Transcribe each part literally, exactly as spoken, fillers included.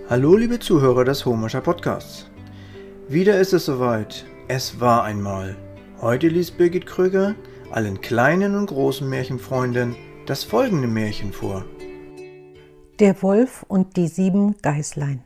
Hallo liebe Zuhörer des Homerscher Podcasts. Wieder ist es soweit. Es war einmal. Heute liest Birgit Kröger allen kleinen und großen Märchenfreunden das folgende Märchen vor. Der Wolf und die sieben Geißlein.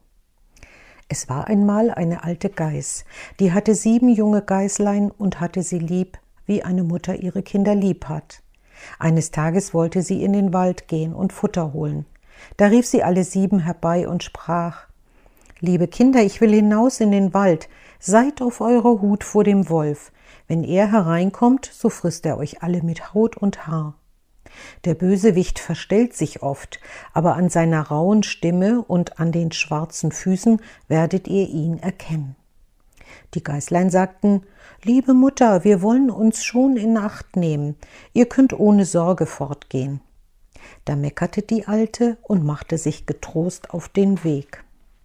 Es war einmal eine alte Geiß, die hatte sieben junge Geißlein und hatte sie lieb, wie eine Mutter ihre Kinder lieb hat. Eines Tages wollte sie in den Wald gehen und Futter holen. Da rief sie alle sieben herbei und sprach: »Liebe Kinder, ich will hinaus in den Wald, seid auf eurer Hut vor dem Wolf. Wenn er hereinkommt, so frisst er euch alle mit Haut und Haar.« Der Bösewicht verstellt sich oft, aber an seiner rauen Stimme und an den schwarzen Füßen werdet ihr ihn erkennen. Die Geißlein sagten: »Liebe Mutter, wir wollen uns schon in Acht nehmen. Ihr könnt ohne Sorge fortgehen.« Da meckerte die Alte und machte sich getrost auf den Weg.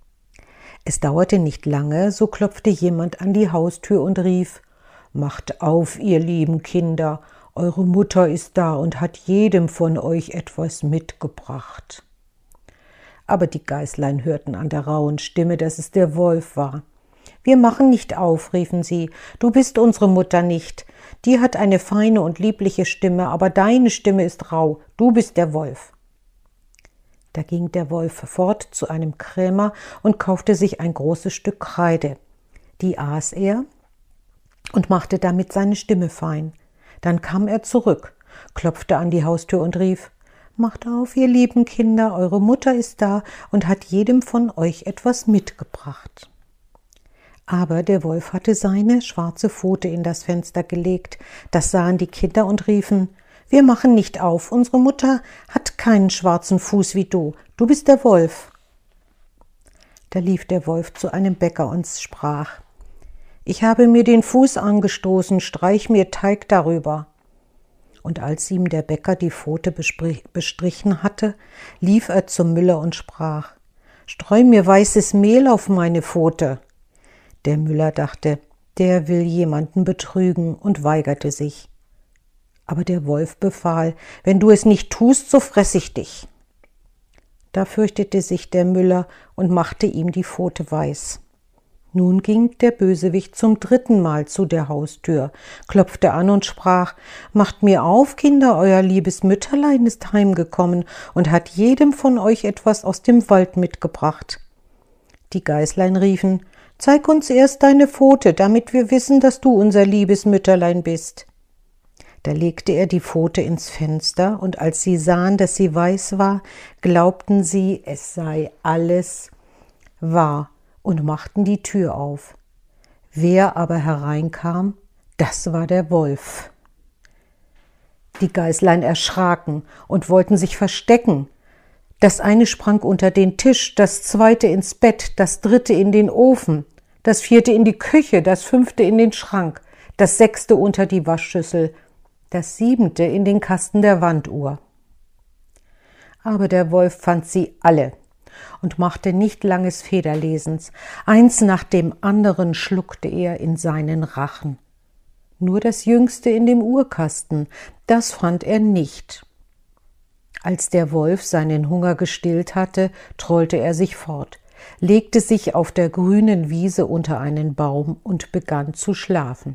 Es dauerte nicht lange, so klopfte jemand an die Haustür und rief: »Macht auf, ihr lieben Kinder, eure Mutter ist da und hat jedem von euch etwas mitgebracht.« Aber die Geißlein hörten an der rauen Stimme, dass es der Wolf war. »Wir machen nicht auf«, riefen sie, »du bist unsere Mutter nicht. Die hat eine feine und liebliche Stimme, aber deine Stimme ist rau, du bist der Wolf.« Da ging der Wolf fort zu einem Krämer und kaufte sich ein großes Stück Kreide. Die aß er und machte damit seine Stimme fein. Dann kam er zurück, klopfte an die Haustür und rief: »Macht auf, ihr lieben Kinder, eure Mutter ist da und hat jedem von euch etwas mitgebracht.« Aber der Wolf hatte seine schwarze Pfote in das Fenster gelegt. Das sahen die Kinder und riefen: »Wir machen nicht auf, unsere Mutter hat keinen schwarzen Fuß wie du, du bist der Wolf.« Da lief der Wolf zu einem Bäcker und sprach: »Ich habe mir den Fuß angestoßen, streich mir Teig darüber.« Und als ihm der Bäcker die Pfote bestrichen hatte, lief er zum Müller und sprach: »Streu mir weißes Mehl auf meine Pfote.« Der Müller dachte, der will jemanden betrügen, und weigerte sich. Aber der Wolf befahl: »Wenn du es nicht tust, so fress ich dich.« Da fürchtete sich der Müller und machte ihm die Pfote weiß. Nun ging der Bösewicht zum dritten Mal zu der Haustür, klopfte an und sprach: »Macht mir auf, Kinder, euer liebes Mütterlein ist heimgekommen und hat jedem von euch etwas aus dem Wald mitgebracht.« Die Geißlein riefen: »Zeig uns erst deine Pfote, damit wir wissen, dass du unser liebes Mütterlein bist.« Da legte er die Pfote ins Fenster, und als sie sahen, dass sie weiß war, glaubten sie, es sei alles wahr, und machten die Tür auf. Wer aber hereinkam, das war der Wolf. Die Geißlein erschraken und wollten sich verstecken. Das eine sprang unter den Tisch, das zweite ins Bett, das dritte in den Ofen, das vierte in die Küche, das fünfte in den Schrank, das sechste unter die Waschschüssel, das siebente in den Kasten der Wanduhr. Aber der Wolf fand sie alle und machte nicht langes Federlesens. Eins nach dem anderen schluckte er in seinen Rachen. Nur das jüngste in dem Uhrkasten, das fand er nicht. Als der Wolf seinen Hunger gestillt hatte, trollte er sich fort, legte sich auf der grünen Wiese unter einen Baum und begann zu schlafen.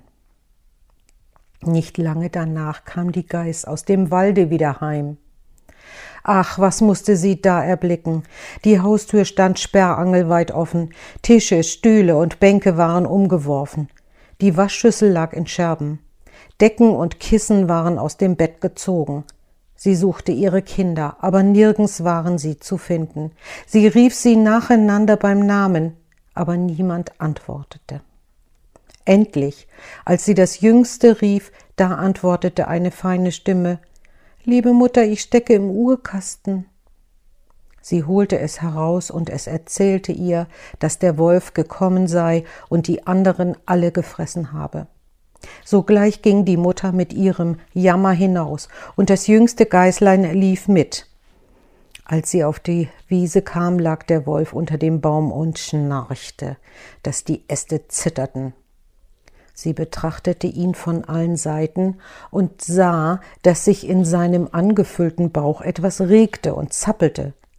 Nicht lange danach kam die Geiß aus dem Walde wieder heim. Ach, was musste sie da erblicken! Die Haustür stand sperrangelweit offen, Tische, Stühle und Bänke waren umgeworfen. Die Waschschüssel lag in Scherben. Decken und Kissen waren aus dem Bett gezogen. Sie suchte ihre Kinder, aber nirgends waren sie zu finden. Sie rief sie nacheinander beim Namen, aber niemand antwortete. Endlich, als sie das Jüngste rief, da antwortete eine feine Stimme: »Liebe Mutter, ich stecke im Uhrkasten.« Sie holte es heraus und es erzählte ihr, dass der Wolf gekommen sei und die anderen alle gefressen habe. Sogleich ging die Mutter mit ihrem Jammer hinaus, und das jüngste Geißlein lief mit. Als sie auf die Wiese kam, lag der Wolf unter dem Baum und schnarchte, dass die Äste zitterten. Sie betrachtete ihn von allen Seiten und sah, dass sich in seinem angefüllten Bauch etwas regte und zappelte.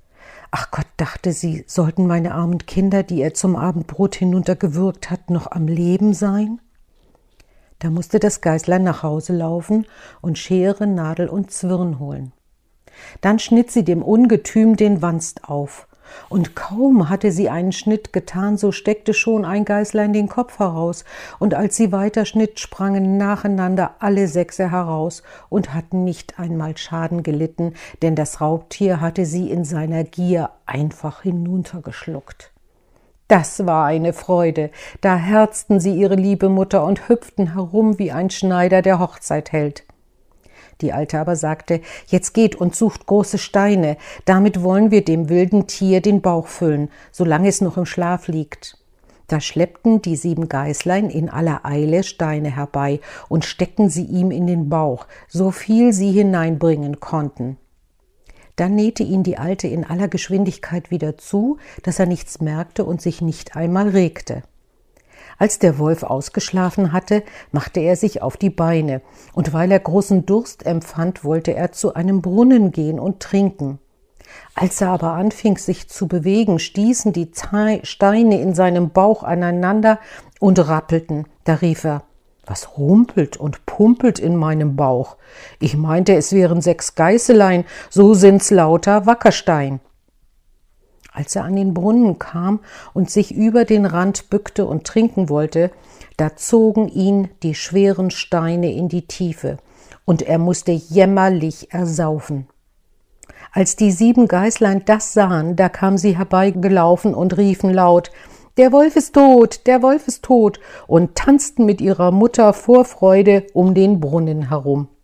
Ach Gott, dachte sie, sollten meine armen Kinder, die er zum Abendbrot hinuntergewürgt hat, noch am Leben sein? Da musste das Geißlein nach Hause laufen und Schere, Nadel und Zwirn holen. Dann schnitt sie dem Ungetüm den Wanst auf. Und kaum hatte sie einen Schnitt getan, so steckte schon ein Geißlein den Kopf heraus, und als sie weiterschnitt, sprangen nacheinander alle sechse heraus und hatten nicht einmal Schaden gelitten, denn das Raubtier hatte sie in seiner Gier einfach hinuntergeschluckt. Das war eine Freude, da herzten sie ihre liebe Mutter und hüpften herum wie ein Schneider, der Hochzeit hält. Die Alte aber sagte, jetzt geht und sucht große Steine, damit wollen wir dem wilden Tier den Bauch füllen, solange es noch im Schlaf liegt. Da schleppten die sieben Geißlein in aller Eile Steine herbei und steckten sie ihm in den Bauch, so viel sie hineinbringen konnten. Dann nähte ihn die Alte in aller Geschwindigkeit wieder zu, dass er nichts merkte und sich nicht einmal regte. Als der Wolf ausgeschlafen hatte, machte er sich auf die Beine, und weil er großen Durst empfand, wollte er zu einem Brunnen gehen und trinken. Als er aber anfing, sich zu bewegen, stießen die Steine in seinem Bauch aneinander und rappelten. Da rief er: »Was rumpelt und pumpelt in meinem Bauch? Ich meinte, es wären sechs Geißelein, so sind's lauter Wackerstein.« Als er an den Brunnen kam und sich über den Rand bückte und trinken wollte, da zogen ihn die schweren Steine in die Tiefe, und er musste jämmerlich ersaufen. Als die sieben Geißlein das sahen, da kamen sie herbeigelaufen und riefen laut: »Der Wolf ist tot, der Wolf ist tot«, und tanzten mit ihrer Mutter vor Freude um den Brunnen herum.